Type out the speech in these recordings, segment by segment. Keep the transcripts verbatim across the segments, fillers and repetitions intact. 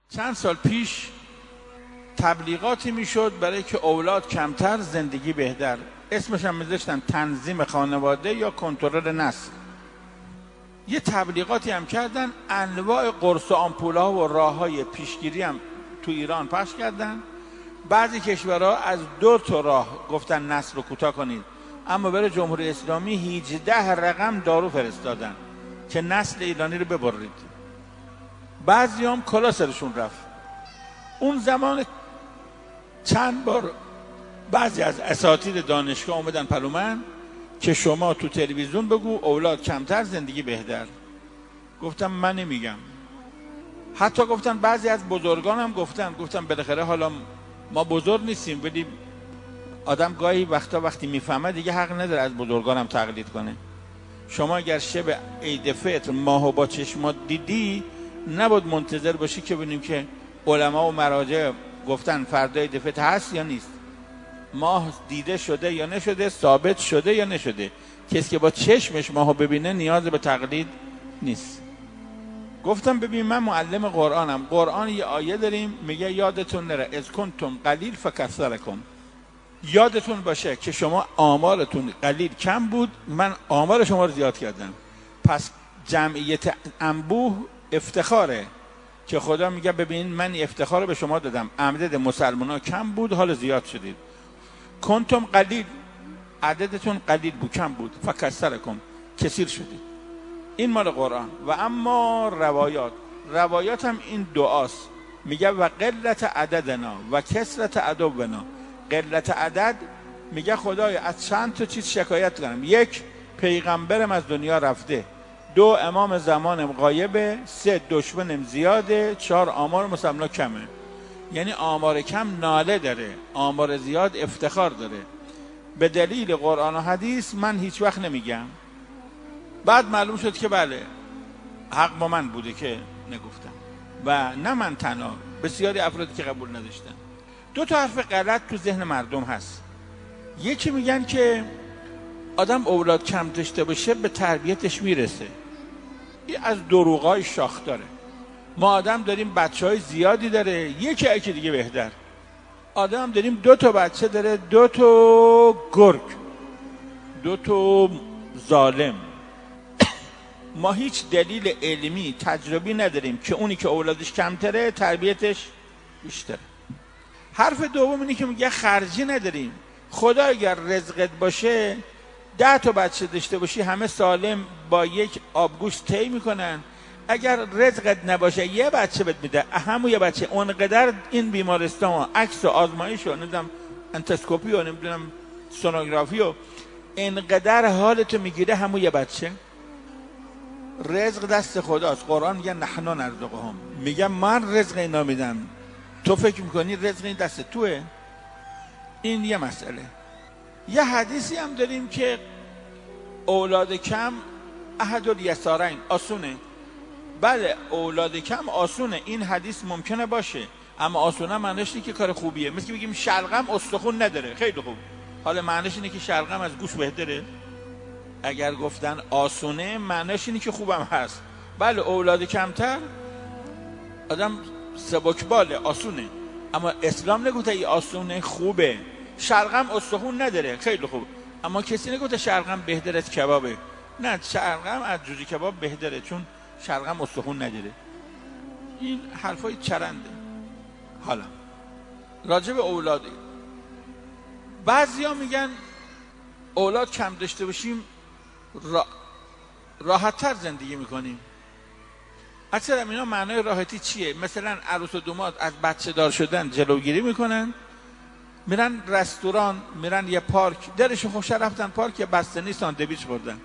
چند سال پیش تبلیغاتی میشد برای که اولاد کمتر زندگی بهتر، اسمش هم میذاشتن تنظیم خانواده یا کنترل نسل. یه تبلیغاتی هم کردن، انواع قرص و آمپول‌ها و راه‌های پیشگیری هم تو ایران پخش کردن. بعضی کشورها از دو تا راه گفتن نسل رو کوتاه کنید، اما برای جمهوری اسلامی هجده رقم دارو فرستادن که نسل ایرانی رو ببرید. بعضی هم کلا سرشون رفت. اون زمان چند بار بعضی از اساتید دانشگاه اومدن پلومن که شما تو تلویزیون بگو اولاد کمتر زندگی بهتر. گفتم من نمیگم. حتی گفتن بعضی از بزرگان هم گفتن گفتم بالاخره حالا ما بزرگ نیستیم، ولی آدم گاهی وقتا وقتی میفهمه دیگه حق نداره از بزرگان هم تقلید کنه. شما اگر شب عید فطر ماهو با چشمات دیدی، نباید منتظر باشی که ببینیم که علما و مراجع گفتن فردا عید فطر هست یا نیست. ماه دیده شده یا نشده، ثابت شده یا نشده. کسی که با چشمش ماهو ببینه نیاز به تقلید نیست. گفتم ببین من معلم قرآنم. قرآن یه آیه داریم میگه یادتون نره از کنتم قلیل فکثرکم. یادتون باشه که شما آمارتون قلیل کم بود، من آمار شما رو زیاد کردم. پس جمعیت انبوه افتخاره که خدا میگه ببین من افتخار رو به شما دادم، عدد مسلمان ها کم بود حالا زیاد شدید. کنتم قلیل، عددتون قلیل بود کم بود، فکثرکم کثیر شدید. این مال قرآن. و اما روایات، روایات هم این دعاست، میگه و قلت عددنا و کثرت عدونا. قلت عدد میگه خدایا از چند تا چیز شکایت کنم. یک، پیغمبرم از دنیا رفته. دو، امام زمانم غایبه. سه، دشمنم زیاده. چهار، آمار مسلمان کمه. یعنی آمار کم ناله داره، آمار زیاد افتخار داره. به دلیل قرآن و حدیث من هیچ وقت نمیگم. بعد معلوم شد که بله حق با من بوده که نگفتم، و نه من تنها، بسیاری افرادی که قبول نداشتن. دو تا حرف غلط تو ذهن مردم هست. یکی میگن که آدم اولاد کم داشته باشه به تربیتش میرسه. این از دروغای شاخ داره. ما آدم داریم بچه های زیادی داره، یکی یکی دیگه بهتر. آدم داریم دو تا بچه داره، دو تا گرگ، دو تا ظالم. ما هیچ دلیل علمی تجربی نداریم که اونی که اولادش کمتره تربیتش بیشتره. حرف دوم اینه که میگه خرجی نداریم. خدا اگر رزقت باشه ده تا بچه داشته باشی همه سالم با یک آبگوشت طی میکنن. اگر رزقت نباشه یه بچه بهت میده، همون یه بچه. اونقدر این بیمارستان و عکس و آزمایش و نمیدونم انتسکوپی و نمیدونم سونوگرافی و اینقدر حالتو میگیره همون یه بچه. رزق دست خداست. قرآن میگه نحن نرزقهم، میگه من رزق اینا میدم. تو فکر میکنی رزق این دست توه؟ این یه مسئله. یه حدیثی هم داریم که اولاد کم احد الیسارین، آسونه. بله اولاد کم آسونه، این حدیث ممکنه باشه، اما آسونه معنیش اینه که کار خوبیه. مثل که بگیم شلغم استخون نداره، خیلی خوب. حالا معنیش اینه که شلغم از گوش بهتره؟ اگر گفتن آسونه معنیش اینه که خوبم هست. بله اولاد کمتر آدم سبکباله، آسونه، اما اسلام نگوته ای آسونه خوبه. شلغم استخون نداره، خیلی خوب، اما کسی نگوته شلغم بهتر از کبابه. نه، شلغم از جوجه کباب بهتره چون شلغم استخون نداره. این حرفای چرنده. حالا راجع به اولادی، بعضیا میگن اولاد کم داشته باشیم را... راحت تر زندگی میکنیم. اکثر اینا معنای راحتی چیه؟ مثلا عروس و داماد از بچه دار شدن جلوگیری میکنن، میرن رستوران، میرن یه پارک، درش خوش رفتن پارک، یه بستنی ساندویچ خوردن.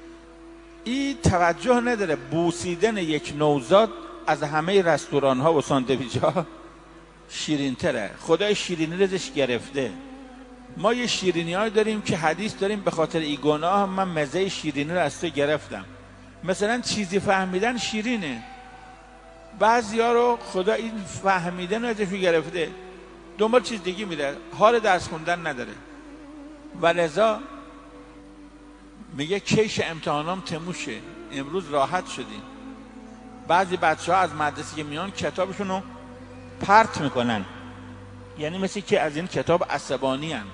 این توجه نداره بوسیدن یک نوزاد از همه رستوران ها و ساندویچ ها شیرین تره. خدای شیرینی رزش گرفته. ما یه شیرینی های داریم که حدیث داریم به خاطر ای گناه من مزه شیرینی رو از تو گرفتم. مثلا چیزی فهمیدن شیرینه، بعضی ها رو خدا این فهمیدن ازش گرفته، دنبال چیز دیگه میره، حال درس خوندن نداره. ولذا میگه کیش امتحانام تموشه، امروز راحت شدیم. بعضی بچه ها از مدرسه که میان کتابشونو پرت میکنن، یعنی مثل که از این کتاب عصبانی هن.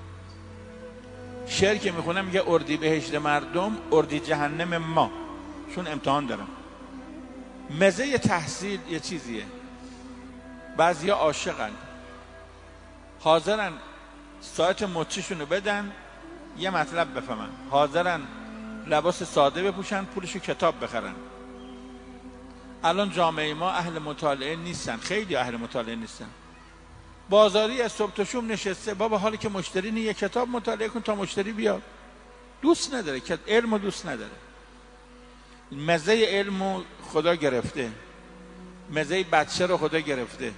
شعر که میخونن میگه اردی بهشت مردم، اردی جهنم ما، چون امتحان دارم. مزه تحصیل یه چیزیه، بعضی ها عاشقن، حاضرن ساعت مچیشونو بدن یه مطلب بفهمن، حاضرن لباس ساده بپوشن پولشو کتاب بخرن. الان جامعه ما اهل مطالعه نیستن، خیلی اهل مطالعه نیستن. بازاری از صبح تا شب نشسته، بابا حالی که مشتری نیه کتاب مطالعه کن تا مشتری بیاد. دوست نداره، علمو دوست نداره. مزه علمو خدا گرفته، مزه بچه رو خدا گرفته.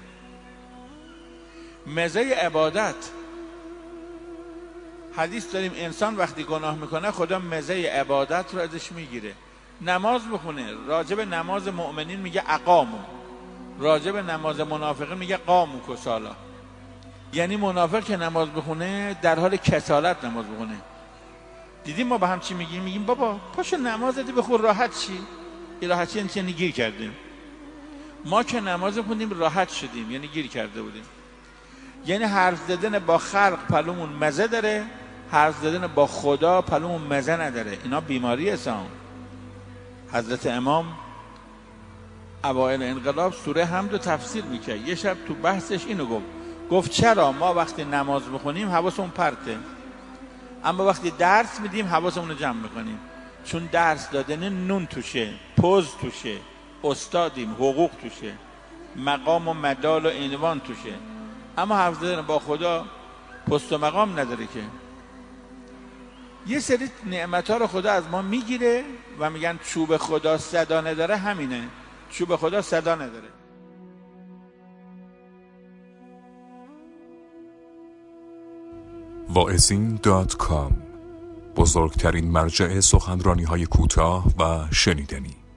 مزه عبادت، حدیث داریم انسان وقتی گناه میکنه خدا مزه عبادت رو ازش میگیره. نماز بخونه، راجب نماز مؤمنین میگه اقامو، راجب نماز منافقین میگه قامو کسالا. یعنی منافق که نماز بخونه در حال کسالت نماز بخونه. دیدیم ما با هم چی میگیم؟ میگیم بابا پاشو نماز دی بخون راحت چی؟ این راحت چی؟ یعنی گیر کردیم. ما که نماز خوندیم راحت شدیم، یعنی گیر کرده بودیم. یعنی حرف زدن با خلق پلومون مزه داره، حرف زدن با خدا پلومون مزه نداره. اینا بیماری اسلام. حضرت امام اوائل انقلاب سوره حمد رو تفسیر میکرد. یه شب تو بحثش اینو گفت، گفت چرا ما وقتی نماز بخونیم حواسمون پرته، اما وقتی درس میدیم حواسمون رو جمع میکنیم؟ چون درس دادن نون توشه، پوز توشه، استادیم، حقوق توشه، مقام و مدال و عنوان توشه. اما حرف زدن با خدا پست و مقام نداره که. یه سری نعمت‌ها رو خدا از ما میگیره و میگن چوب خدا صدا نداره. همینه، چوب خدا صدا نداره. واعظین دات کام، بزرگترین مرجع سخنرانی‌های کوتاه و شنیدنی.